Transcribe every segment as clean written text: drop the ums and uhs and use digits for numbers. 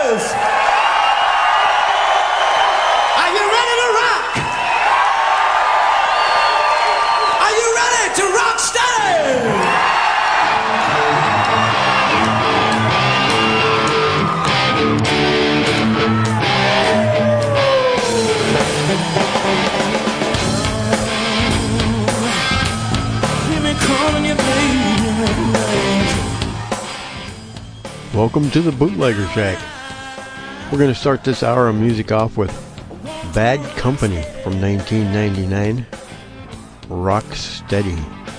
Welcome to the Bootlegger Shack. We're going to start this hour of music off with Bad Company from 1999, Rock Steady.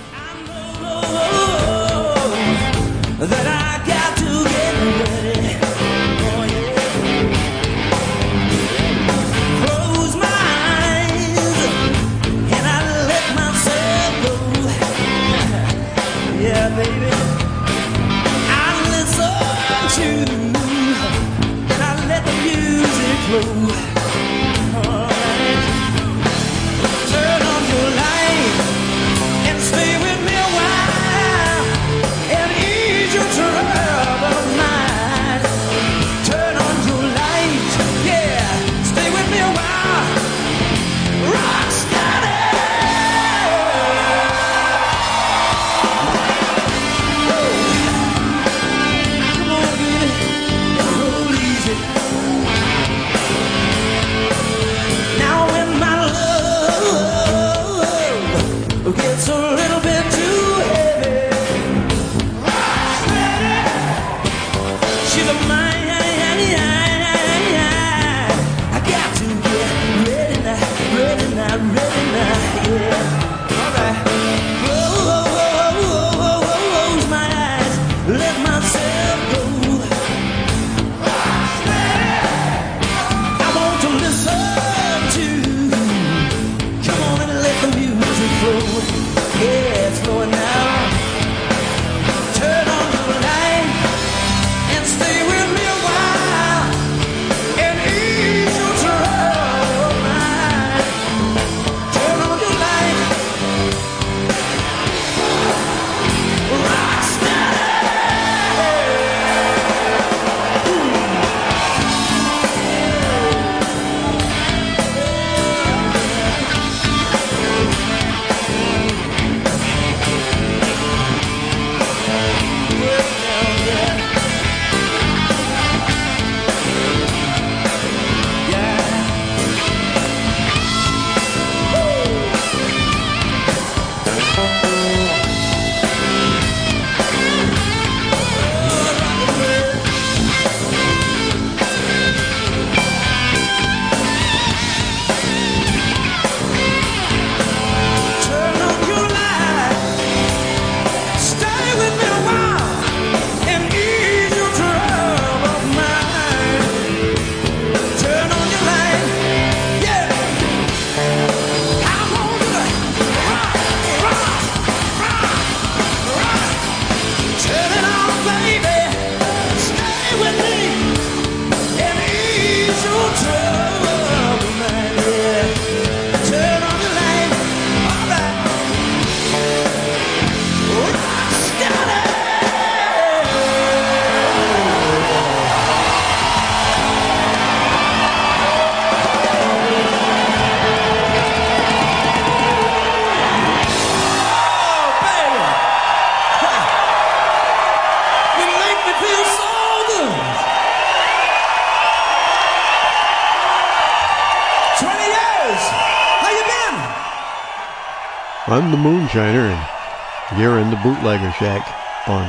I'm the Moonshiner, and you're in the Bootlegger Shack on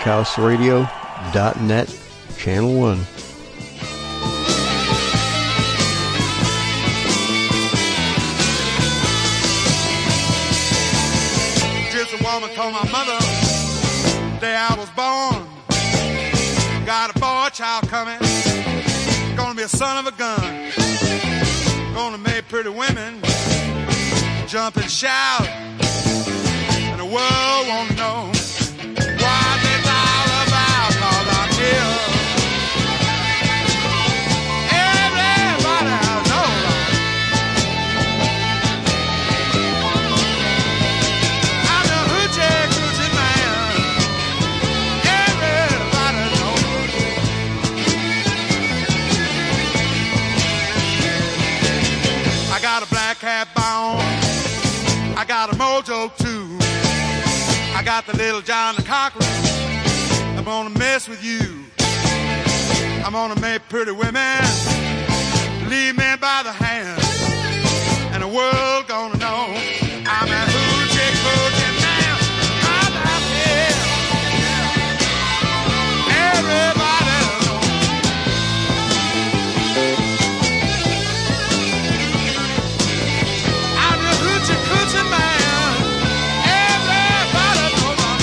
QuackHouseRadio.net, Channel 1. Just a woman told my mother the day I was born, got a boy child coming, gonna be a son of a gun, gonna make pretty women jump and shout, and the world won't know what it's all about, 'cause I'm here. Everybody knows I'm the hoochie coochie man. Everybody knows joke too. I got the little John the Conqueror. I'm gonna mess with you. I'm gonna make pretty women lead men by the hand, and the world gonna know I'm a hoochie coochie man. I'm out here. Everybody knows. I'm a hoochie coochie man. Everybody knows I'm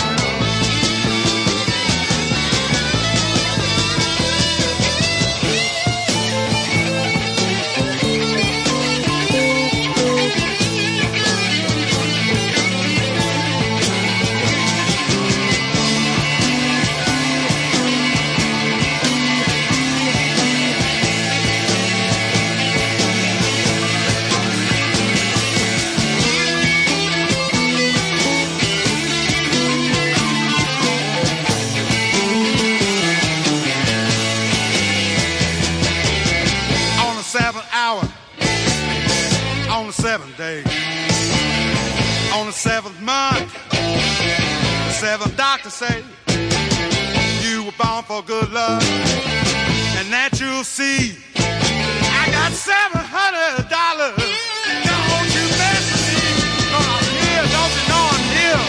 on the 7th day, on the 7th month, the 7th doctor say you were born for good luck, and that you'll see I got $700. Don't you mess with me, 'cause I'm here, don't you know I'm here?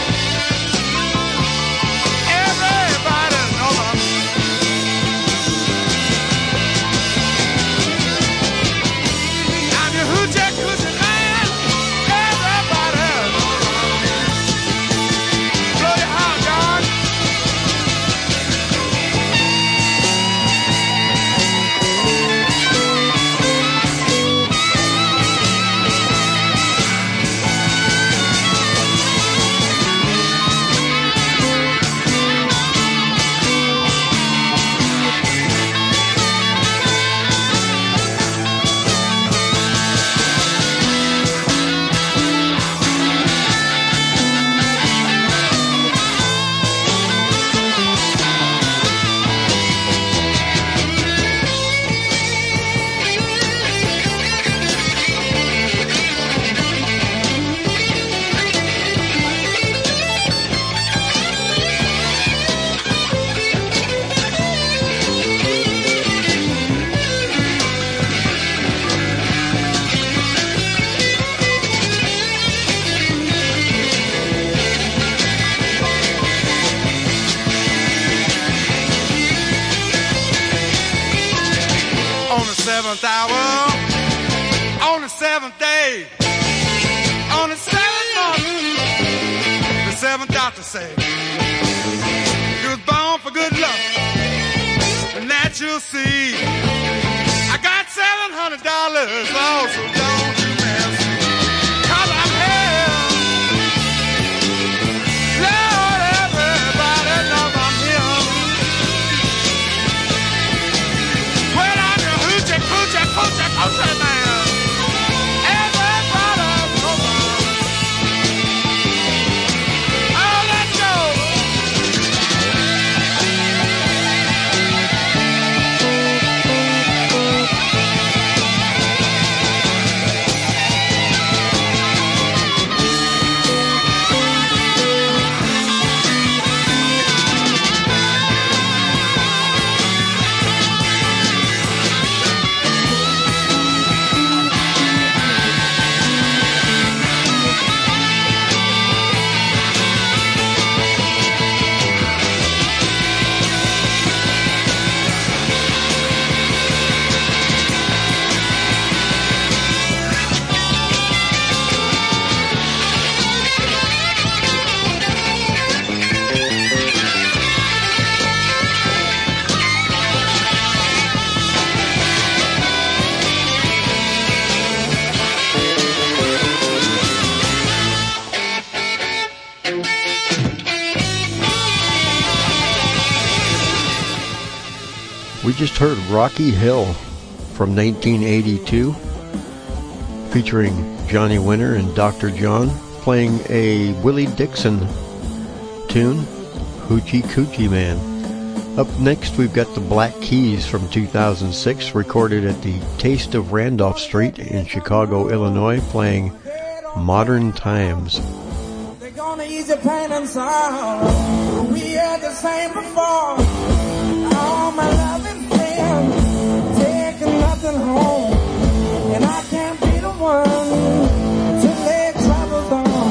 Everybody knows I'm here. I'm your hoochie coochie man. Everybody knows I'm here. Blow your heart, John. Hour, on the 7th day, on the 7th month, the 7th doctor said you was born for good luck, and that you'll see I got $700. Oh, so don't you mess with me, 'cause I'm here. Lord, everybody knows I'm here. Well, I'm your hoochie coochie coochie coochie man. Everybody knows I'm here. Oh, let's go. We just heard Rocky Hill from 1982, featuring Johnny Winter and Dr. John, playing a Willie Dixon tune, Hoochie Coochie Man. Up next, we've got the Black Keys from 2006, recorded at the Taste of Randolph Street in Chicago, Illinois, playing Modern Times. ease your pain and sorrow. We had the same before. All my loving friends taking nothing home, and I can't be the one to lay troubles on.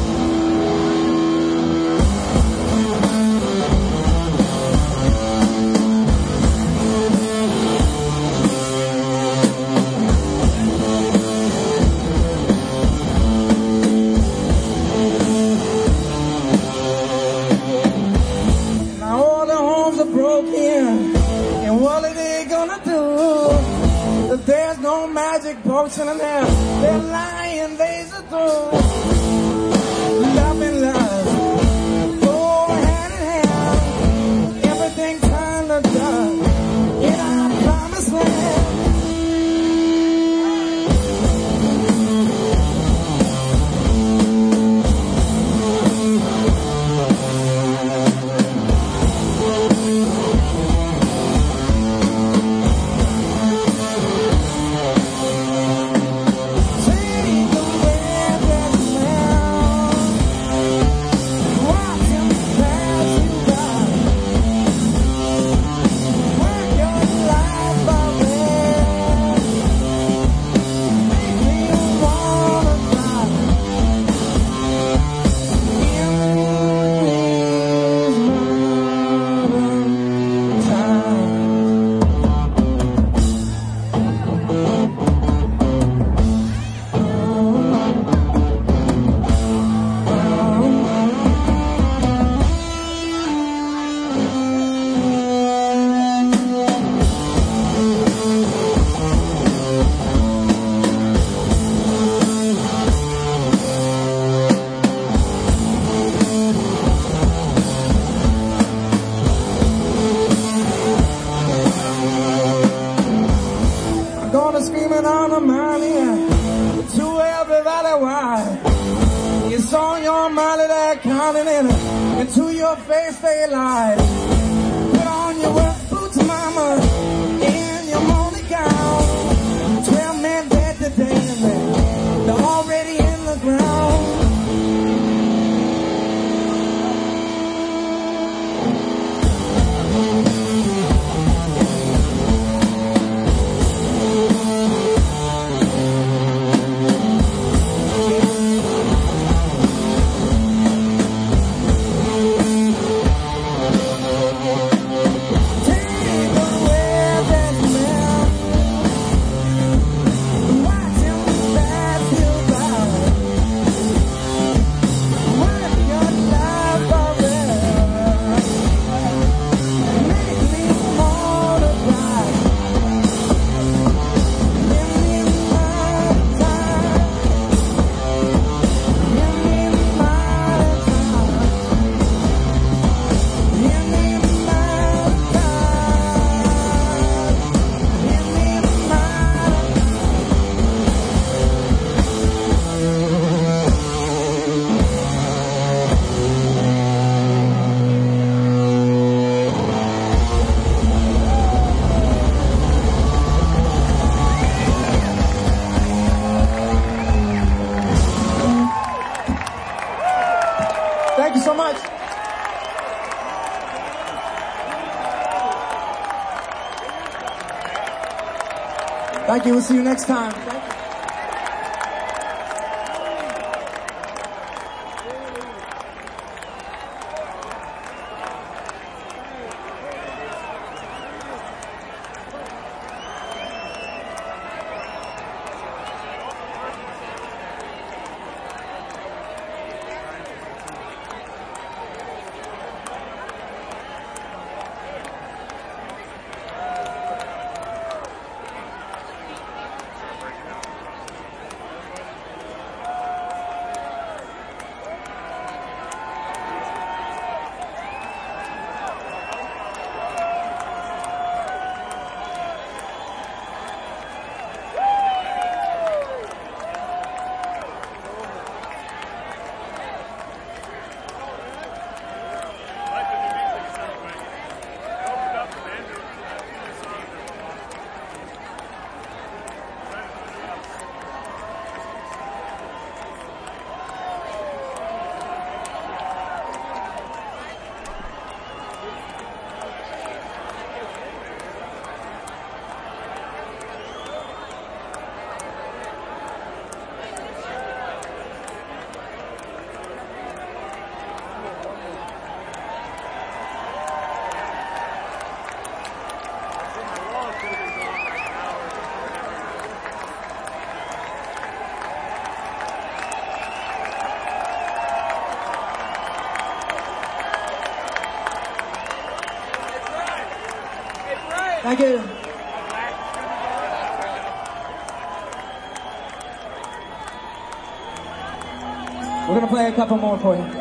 Now all the homes are broken, and what are they gonna do? If there's no magic potion in there, they're lying, they's a truth. Love and love go hand in hand. Everything turned to dust in our promised land. Screaming on the mountain to everybody why it's on your mind that counting and to your face they lie. Put on your work boots, mama, in your morning gown. 12 men dead today and they're already in the ground. Thank you so much. Thank you. We'll see you next time. Thank you. We're going to play a couple more for you.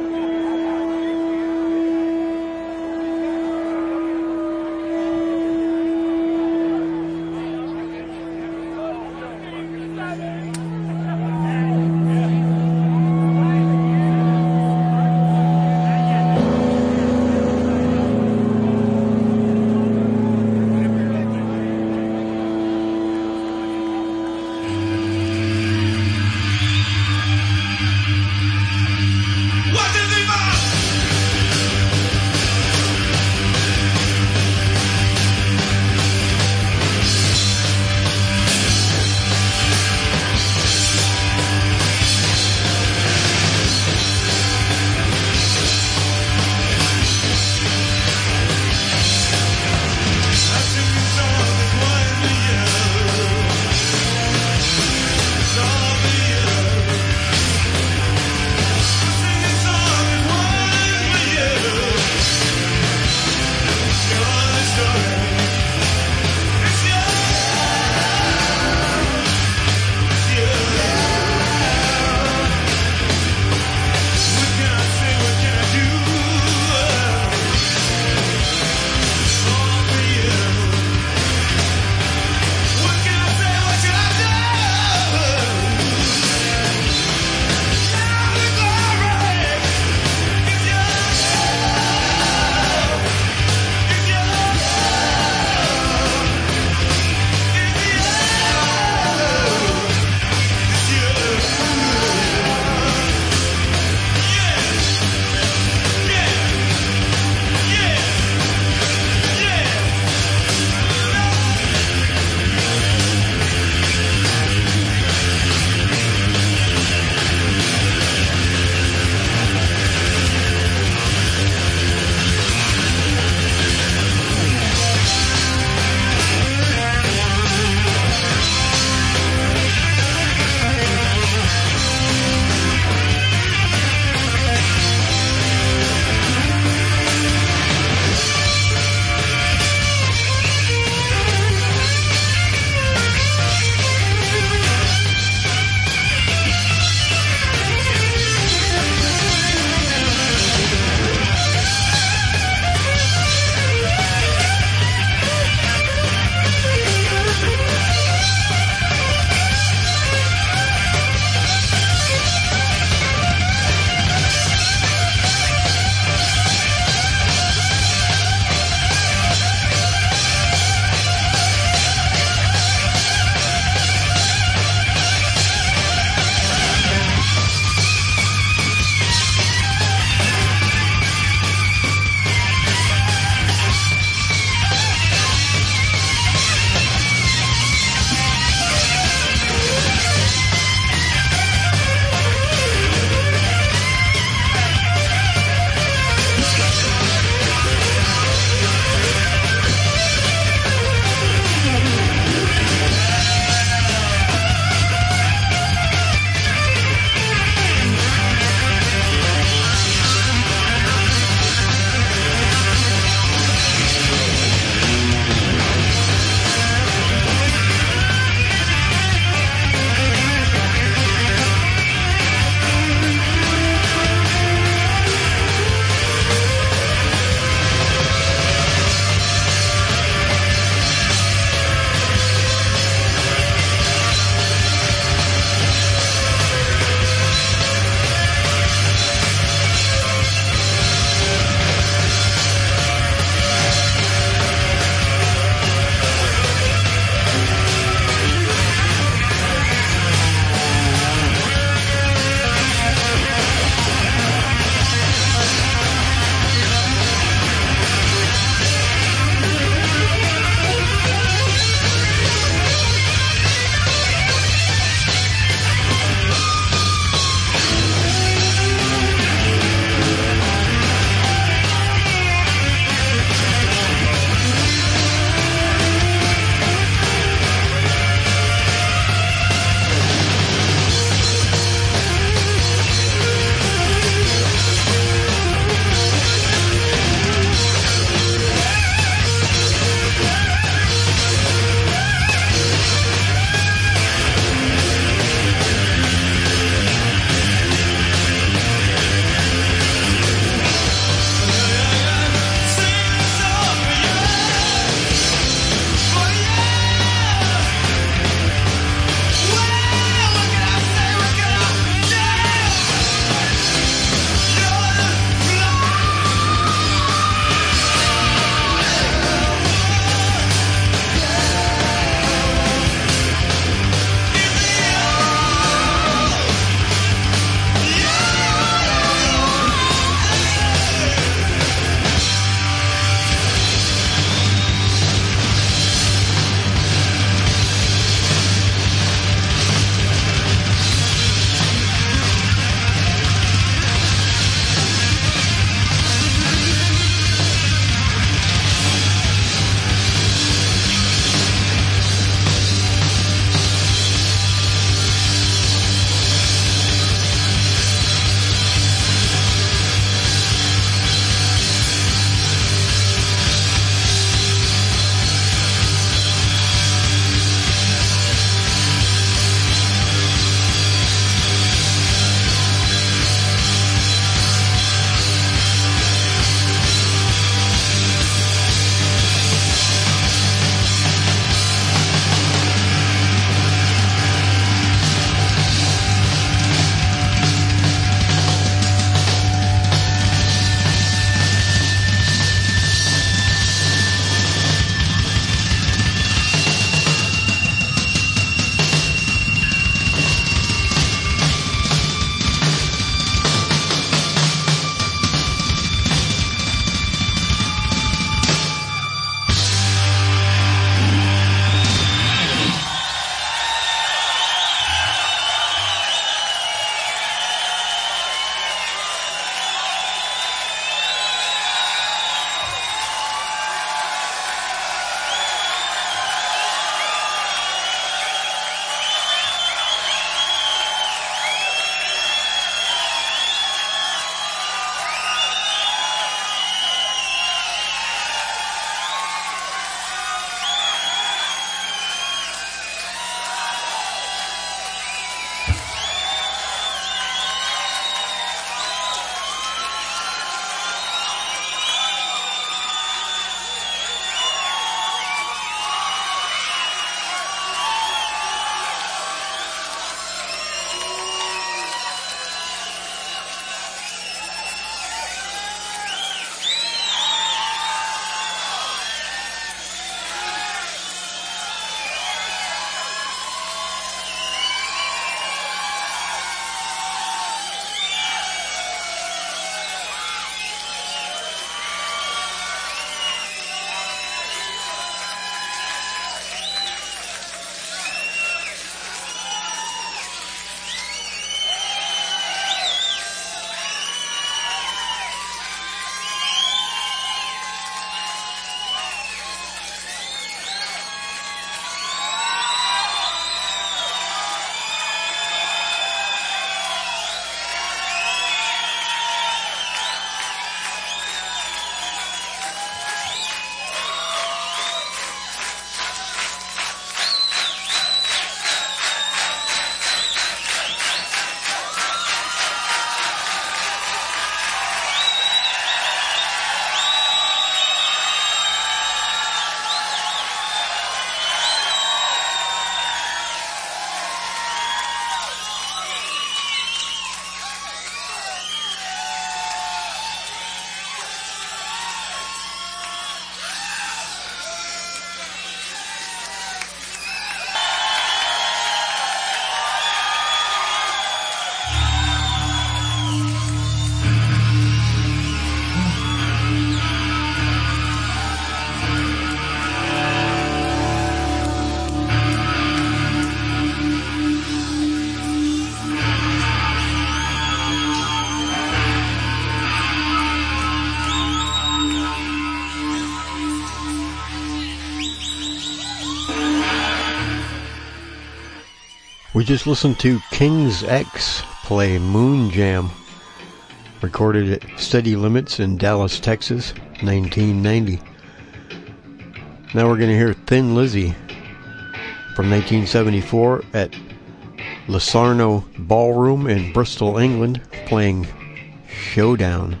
We just listened to King's X play Moon Jam, recorded at Steady Limits in Dallas, Texas, 1990. Now we're going to hear Thin Lizzy from 1974 at Locarno Ballroom in Bristol, England, playing Showdown.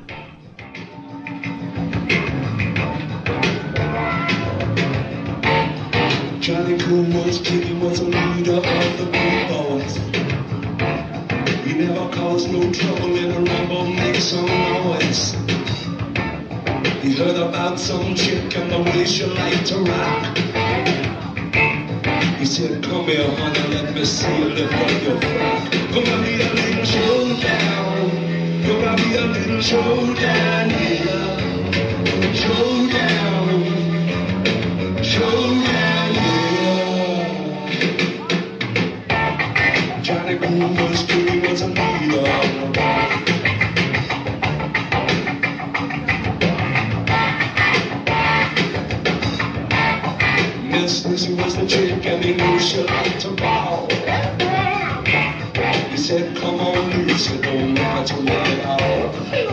Johnny Cool was Kitty was a leader of the Blue Boys. He never caused no trouble in a rumble, make some noise. He heard about some chick and the way she liked to rock. He said, come here, honey, let me see you lift up your frock. Gonna be a little showdown. Gonna be a little showdown, yeah. Showdown. Showdown, yeah. Johnny Boone was good, he was a leader. Miss Lucy was the chick and he knew she liked to ball. He said, come on, Lucy, don't want to let it out.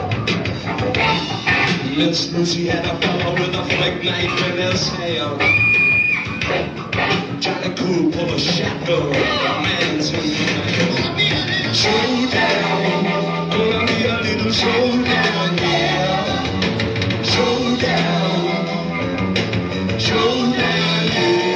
Miss Lucy had a fella with a flick knife in his hand. Johnny Cool pulled a shotgun, the man's in the hand. Showdown, gonna be a little showdown, yeah. Showdown, showdown, yeah.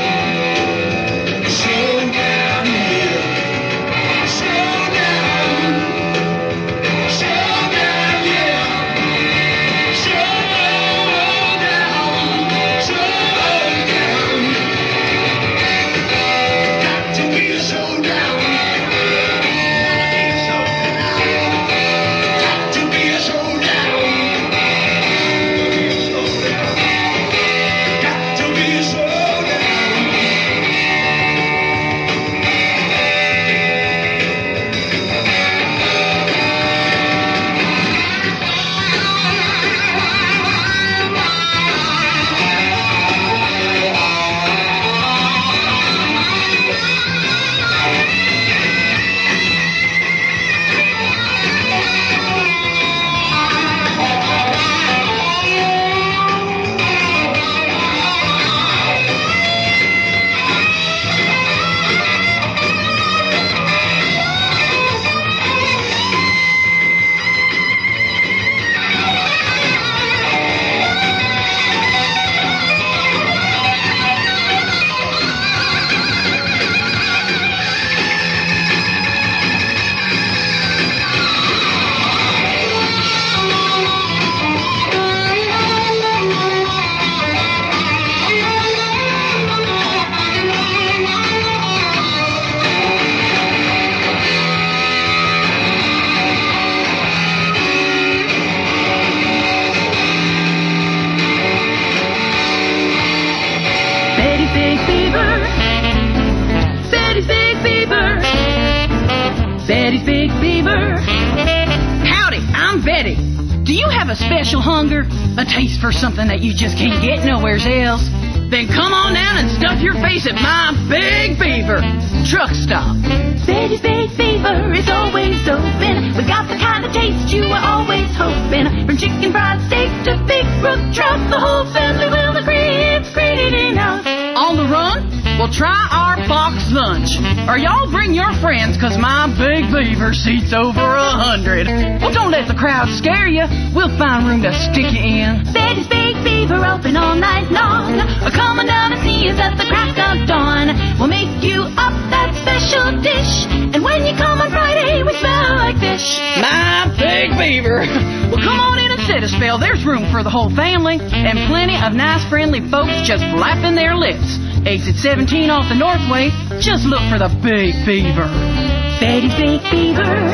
Showdown, yeah. Showdown. a special hunger, a taste for something that you just can't get nowhere else, then come on down and stuff your face at my Big Beaver truck stop. Betty's Big Beaver is always open. We got the kind of taste you were always hoping. From chicken fried steak to Big Brook trout, the whole family will agree it's great enough. On the run? Well, try our box lunch. Or y'all bring your friends, 'cause my Big Beaver seats over 100. Well, don't let the crowd scare you. We'll find room to stick you in. Betty's Big Beaver open all night long. Come on down and see us at the crack of dawn. We'll make you up that special dish. And when you come on Friday, we smell like fish. My Big Beaver. Well, come on in and sit a spell. There's room for the whole family. And plenty of nice, friendly folks just flapping their lips. Exit 17 off the Northway. Just look for the Big Beaver. Betty's Big Beaver.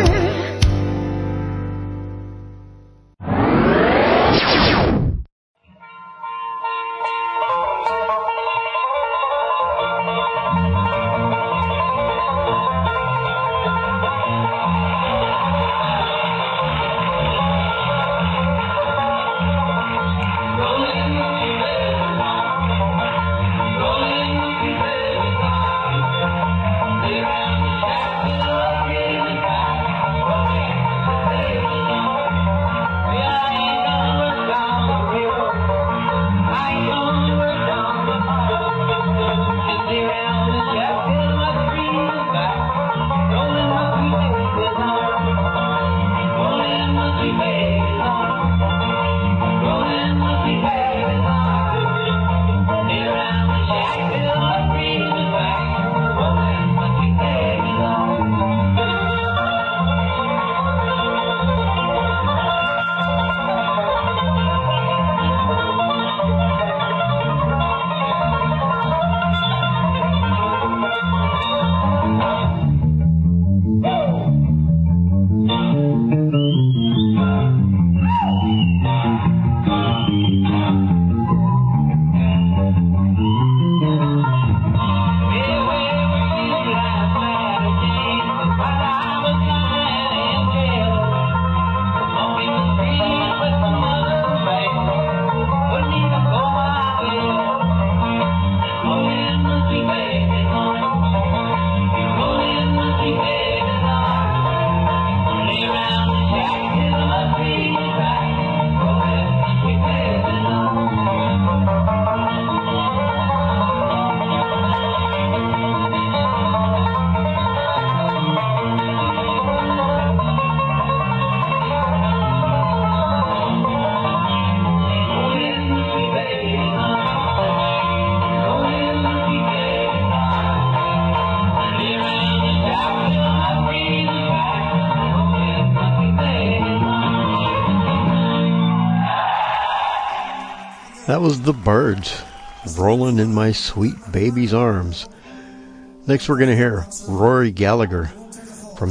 That was the Byrds, Rolling in My Sweet Baby's Arms. Next we're going to hear Rory Gallagher from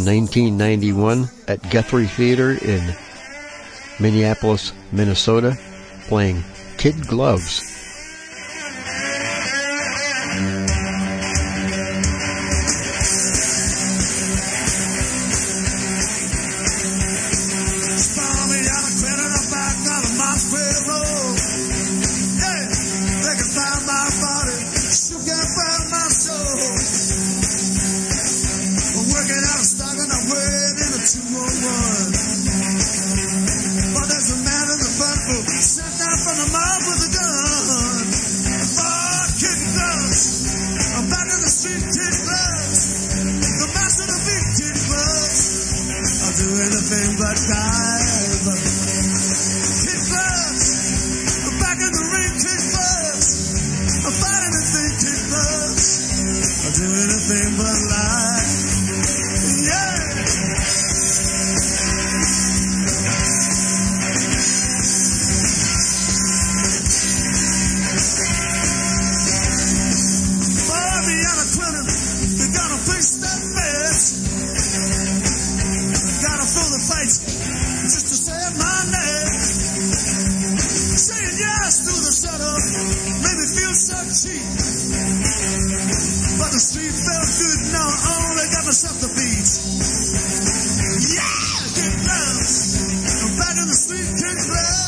1991 at Guthrie Theater in Minneapolis, Minnesota, playing Kid Gloves. Yeah, get lost. I'm back in the street, kick gloves.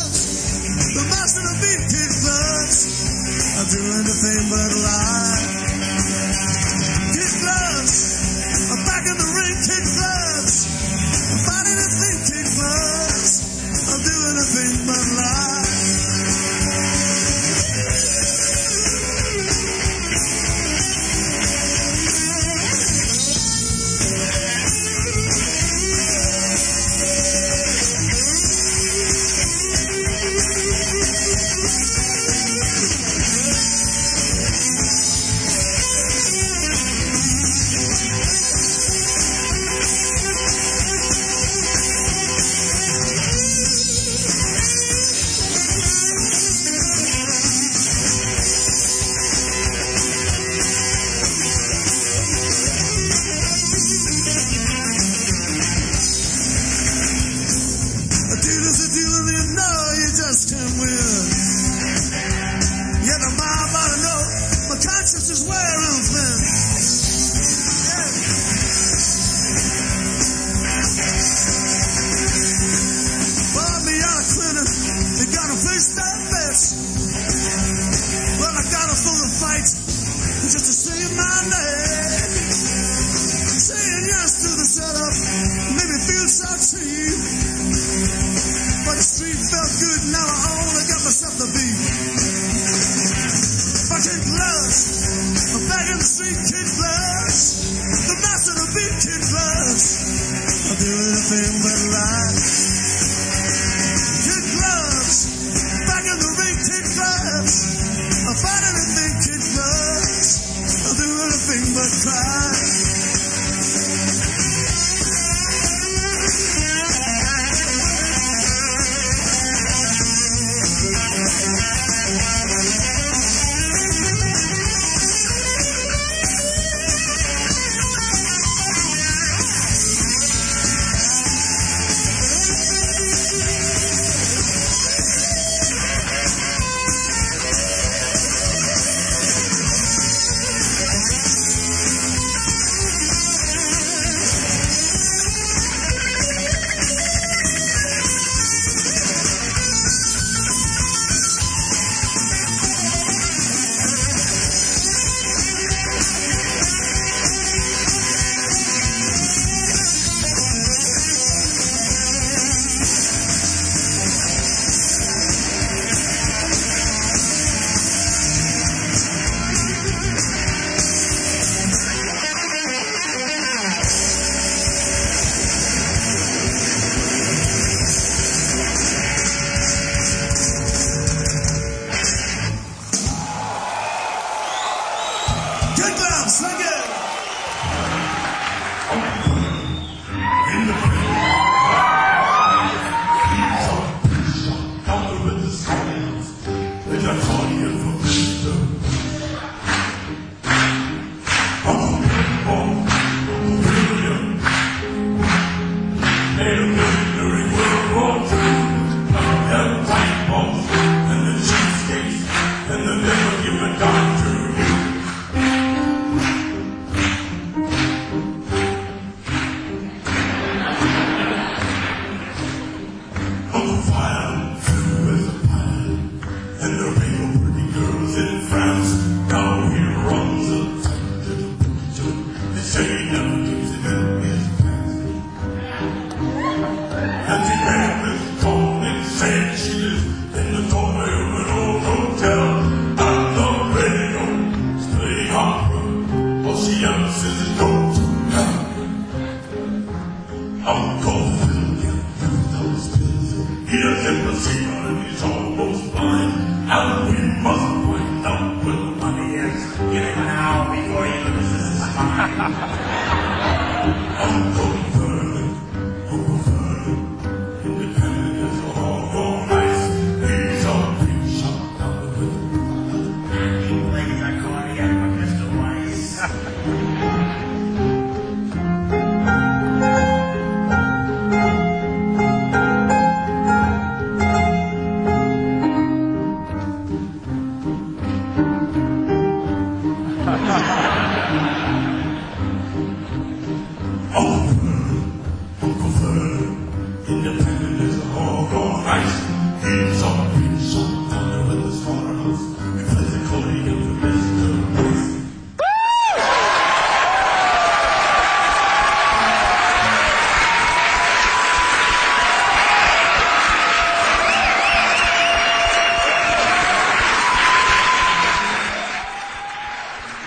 vintage gloves. I'll do anything but lie. Kid gloves, I'm back in the ring. Kid gloves, I'm fighting anything. Kid gloves, I'll do anything but lie.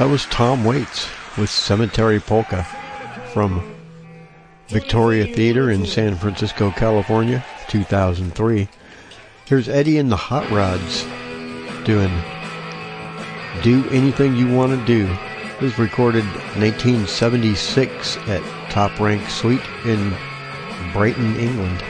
That was Tom Waits with Cemetery Polka from Victoria Theater in San Francisco, California, 2003. Here's Eddie and the Hot Rods doing Do Anything You Want to Do. It was recorded 1976 at Top Rank Suite in Brighton, England.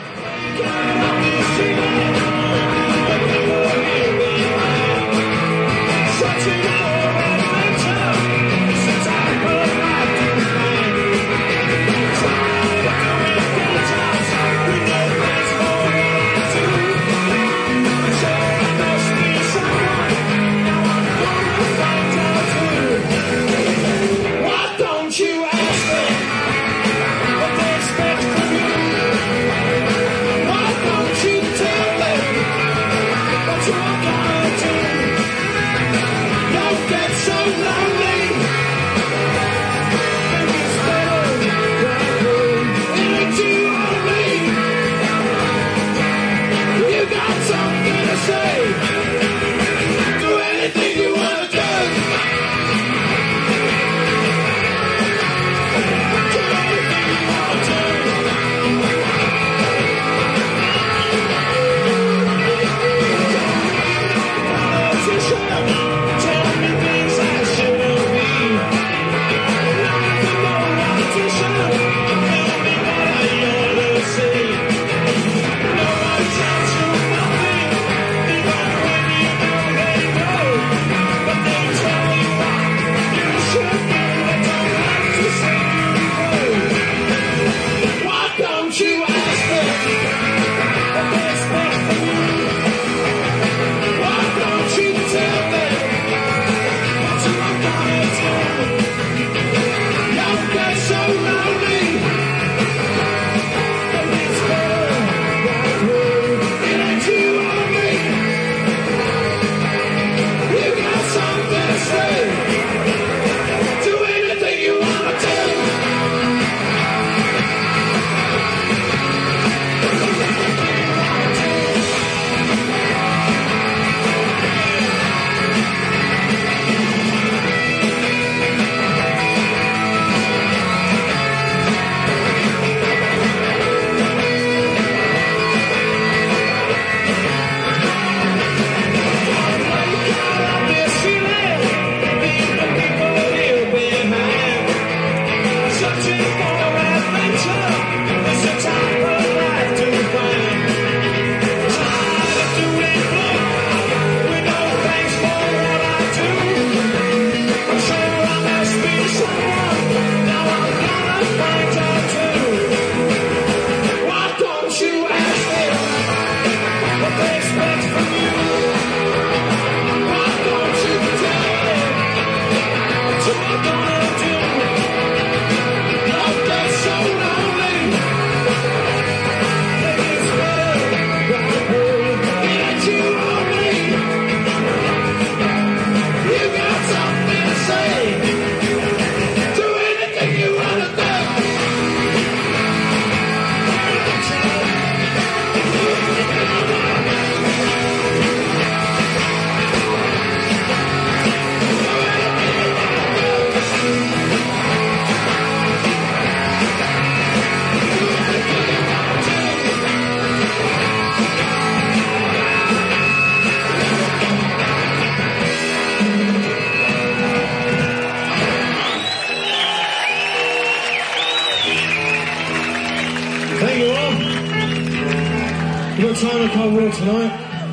Tonight.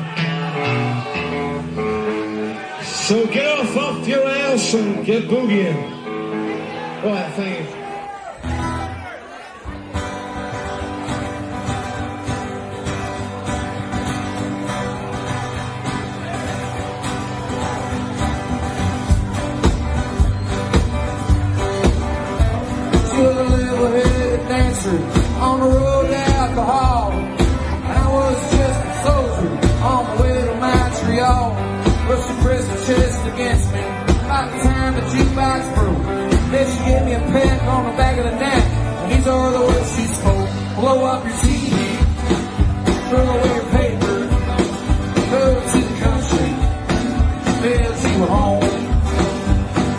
So get off your ass and get boogieing. Right, thank you. She was a level-headed dancer on the road to alcohol. I was just a soldier on my way to Montreal. But she pressed her chest against me about the time the jukebox broke. Then she gave me a peck on the back of the neck, and these are the words she spoke. Blow up your TV, throw away your paper, go to the country, build you a home.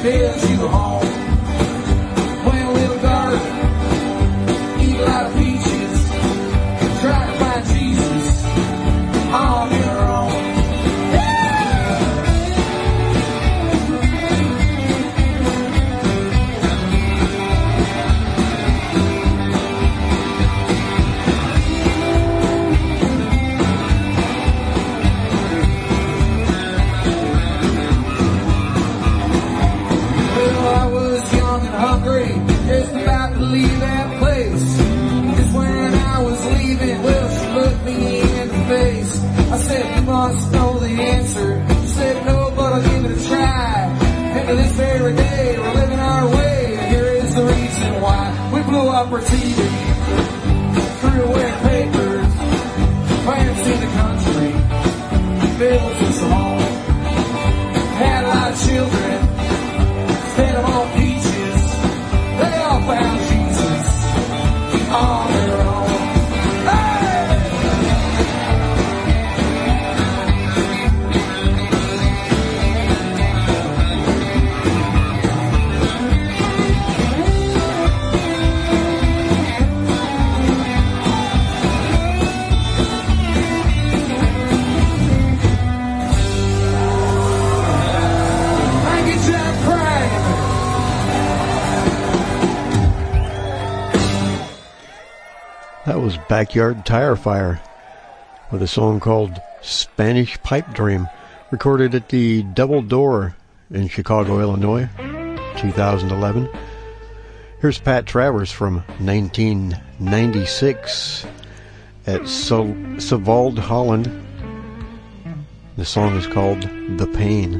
build you a home. Plant a little garden, eat a lot of peaches, try to find Jesus on your own. Hungry, just about to leave that place. Just when I was leaving, well, she looked me in the face. I said, you must know the answer. She said, no, but I'll give it a try. And to this very day, we're living our way. And here is the reason why. We blew up our TV, threw away papers, plants in the country, built us a home, had a lot of children, fed them all peaches. They all found Jesus on their own. Thank you, Jack Craig. That was Backyard Tire Fire with a song called Spanish Pipe Dream, recorded at the Double Door in Chicago, Illinois, 2011. Here's Pat Travers from 1996 at Savald, Holland. The song is called The Pain.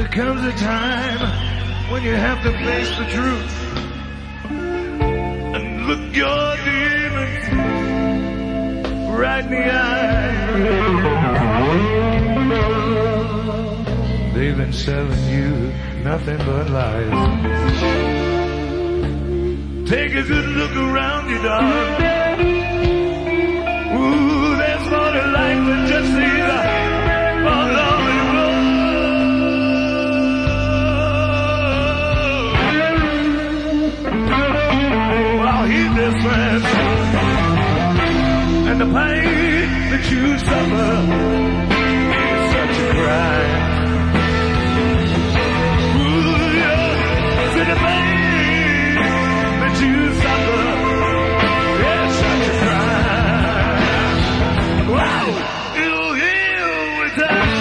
comes a time when you have to face the truth and look your demons right in the eye. They've been selling you nothing but lies. Take a good look around you, darling. Ooh, there's more to life than just these lonely roads. Well, heed this man, and the pain that you suffer is such a crime. Ooh, yeah, see the pain that you suffer is such a crime. Wow, it'll heal with time.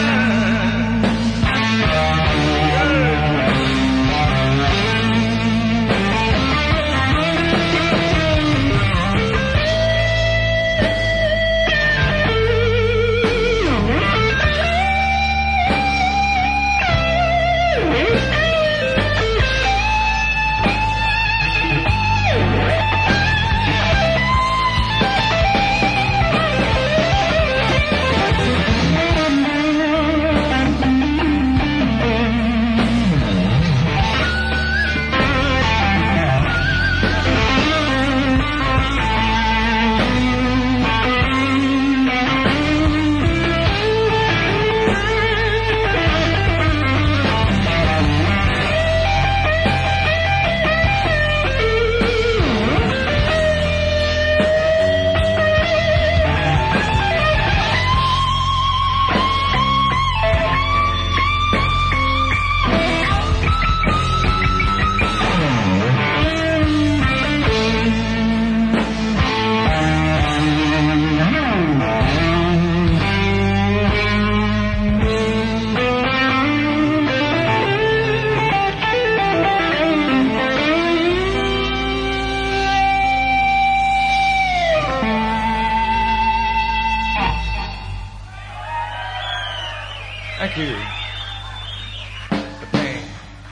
Thank you. The pain.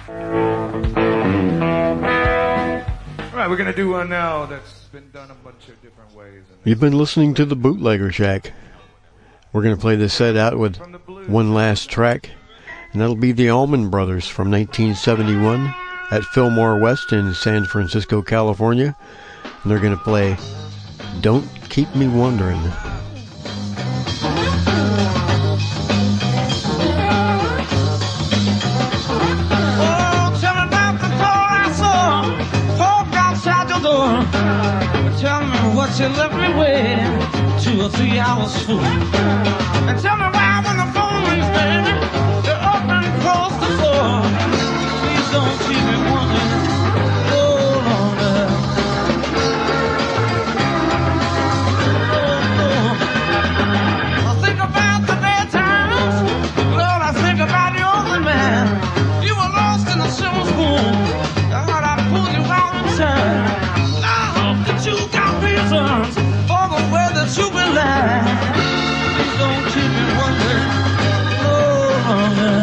All right, we're going to do one now that's been done a bunch of different ways. You've been listening to the Bootlegger Shack. We're going to play this set out with one last track, and that'll be the Allman Brothers from 1971 at Fillmore West in San Francisco, California. And they're going to play Don't Keep Me Wondering. Tell me what you left me waiting 2 or 3 hours for. And tell me why when the phone rings, baby, you're up and across the floor. Please don't keep me wondering no longer. I think about the bad times, Lord, I think about the only man. You were lost in the silver spoon. God, I pulled you out in time. You got reasons for the way that you belong. Please don't keep me wondering no longer.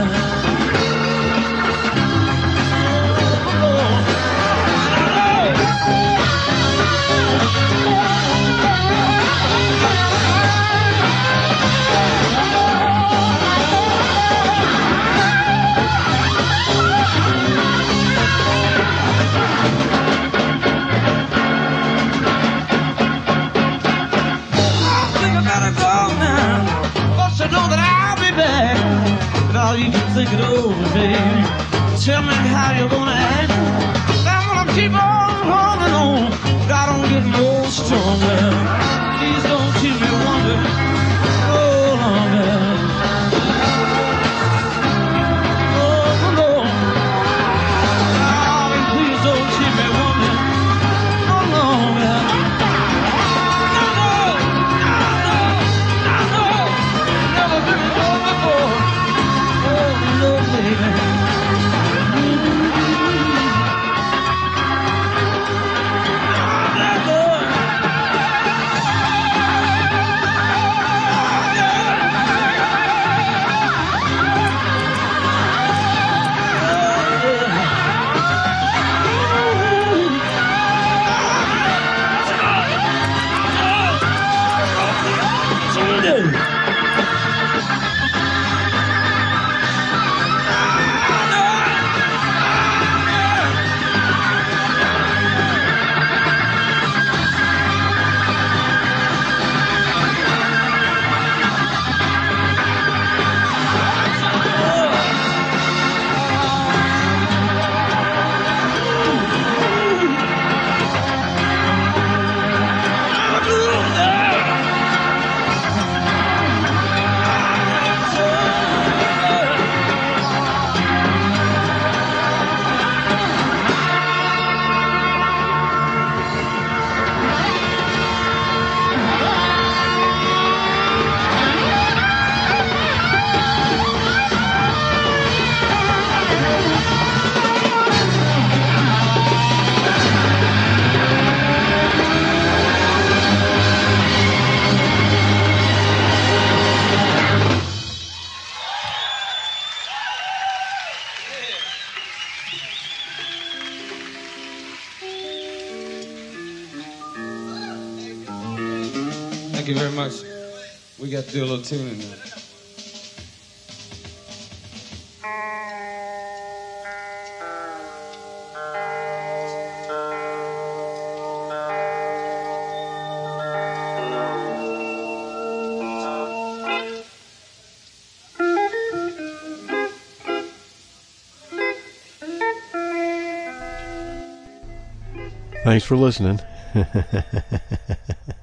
Know that I'll be back, but all you can think it over, baby. Tell me how you're gonna act. I'm gonna keep on holding on, but I don't get no stronger. Please don't keep me wondering no longer. Oh, no. Darling, please don't keep me wondering no longer. Thank you very much. We got to do a little tuning now. Thanks for listening.